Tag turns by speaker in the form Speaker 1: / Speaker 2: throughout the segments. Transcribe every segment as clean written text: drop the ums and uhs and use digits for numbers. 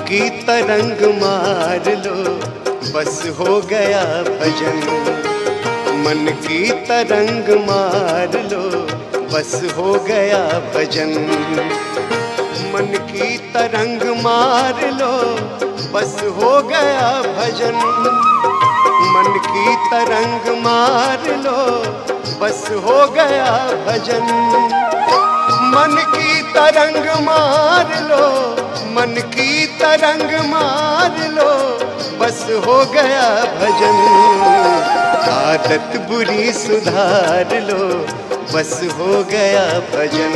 Speaker 1: की तरंग मार लो बस हो गया भजन। मन की तरंग मार लो बस हो गया भजन। मन की तरंग मार लो बस हो गया भजन। मन की तरंग मार लो बस हो गया भजन। मन की तरंग मार लो, मन की तरंग मार लो बस हो गया भजन। आदत बुरी सुधार लो बस हो गया भजन।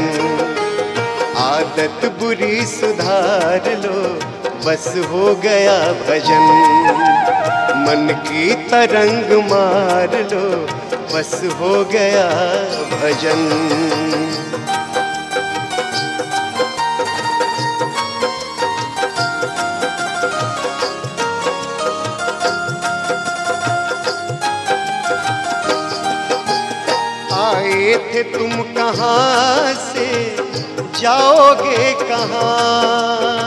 Speaker 1: आदत बुरी सुधार लो बस हो गया भजन। मन की तरंग मार लो बस हो गया भजन। आए थे तुम कहाँ से, जाओगे कहाँ?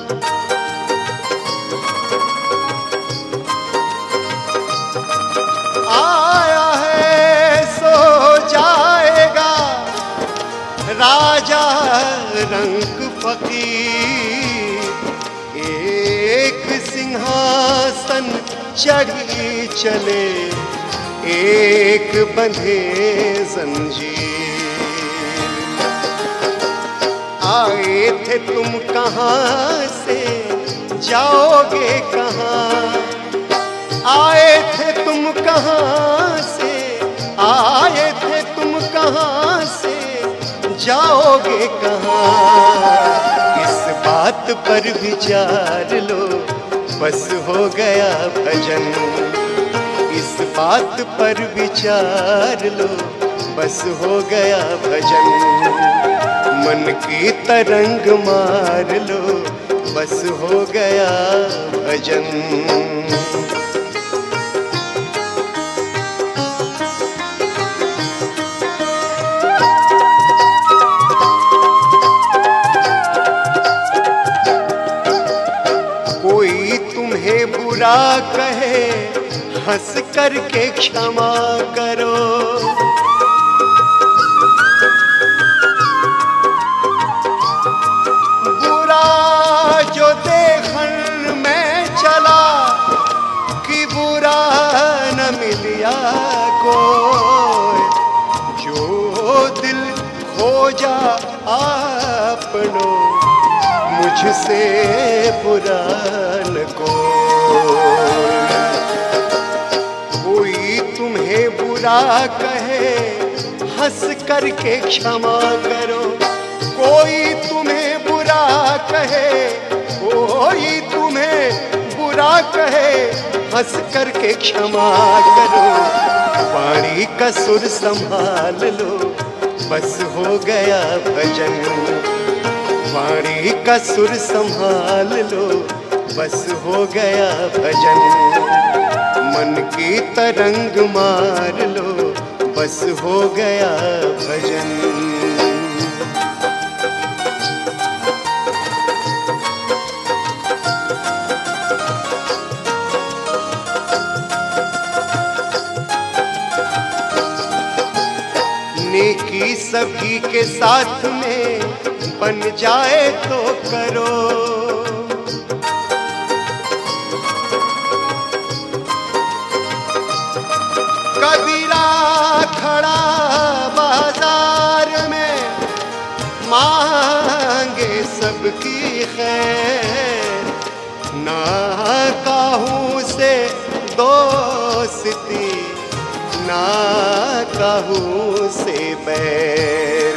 Speaker 1: आया है सो जाएगा राजा रंग फकीर। एक सिंहासन चढ़ी चले, एक बंधे जंजीर। आए थे तुम कहाँ से, जाओगे कहाँ? आए थे तुम कहाँ से, आए थे तुम कहाँ से, जाओगे कहाँ? इस बात पर विचार लो बस हो गया भजन। इस बात पर विचार लो बस हो गया भजन। मन की तरंग मार लो बस हो गया भजन। कोई तुम्हें बुरा कहे हंस करके क्षमा करो। बुरा जो देखन में चला कि बुरा न मिलिया कोई। जो दिल खोजा आपनो मुझसे बुरा न कोई तुम्हें बुरा कहे हंस करके क्षमा करो। कोई तुम्हें बुरा कहे, कोई तुम्हें बुरा कहे हंस करके क्षमा करो। वाणी का सुर संभाल लो बस हो गया भजन। वाणी का सुर संभाल लो बस हो गया भजन। मन की तरंग मार लो बस हो गया भजन। नेकी सभी के साथ में बन जाए तो करो। कबीरा खड़ा बाजार में मांगे सबकी खैर। ना काहू से दोस्ती, ना काहू से बैर।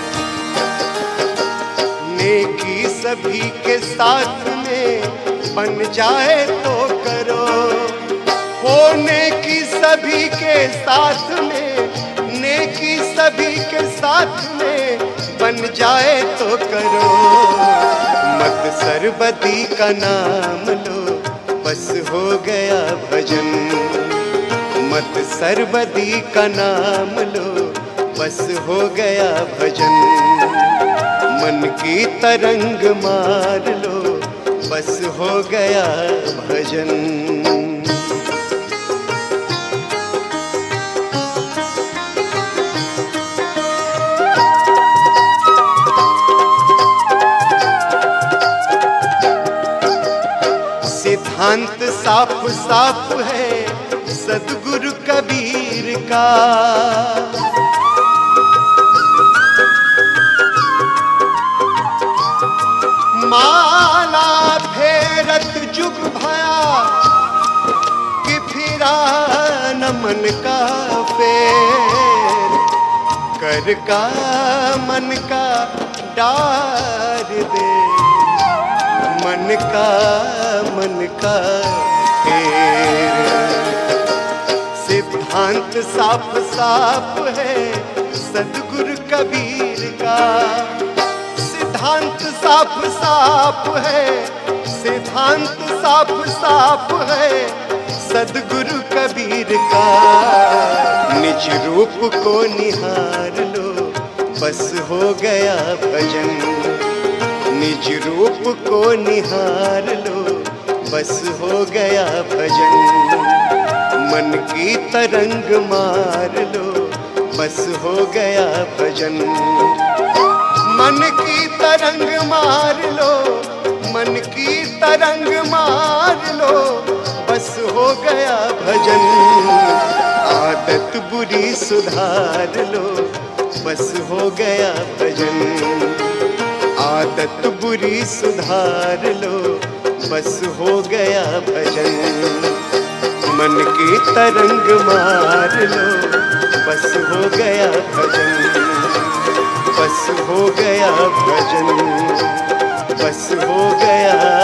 Speaker 1: नेकी सभी के साथ में बन जाए तो करो। होने की सभी के साथ में, नेकी सभी के साथ में बन जाए तो करो। मत सरबदी का नाम लो बस हो गया भजन। मत सरबदी का नाम लो बस हो गया भजन। मन की तरंग मार लो बस हो गया भजन। सिद्धांत साफ साफ है सद्गुरु कबीर का, माला फेरत जुग भया कि फिरा न मन का फेर, कर का मन का डार दे, मन का फेर। सिद्धांत साफ साफ है सद्गुरु कबीर का, सिद्धांत साफ साफ है, सिद्धांत साफ साफ है सद्गुरु कबीर का। निज रूप को निहार लो बस हो गया भजन, निज रूप को निहार लो बस हो गया भजन। मन की तरंग मार लो बस हो गया भजन, मन की तरंग मार लो, मन की तरंग मार लो बस हो गया भजन। आदत बुरी सुधार लो बस हो गया भजन, आदत बुरी सुधार लो बस हो गया भजन। मन की तरंग मार लो बस हो गया भजन, बस हो गया भजन, बस हो गया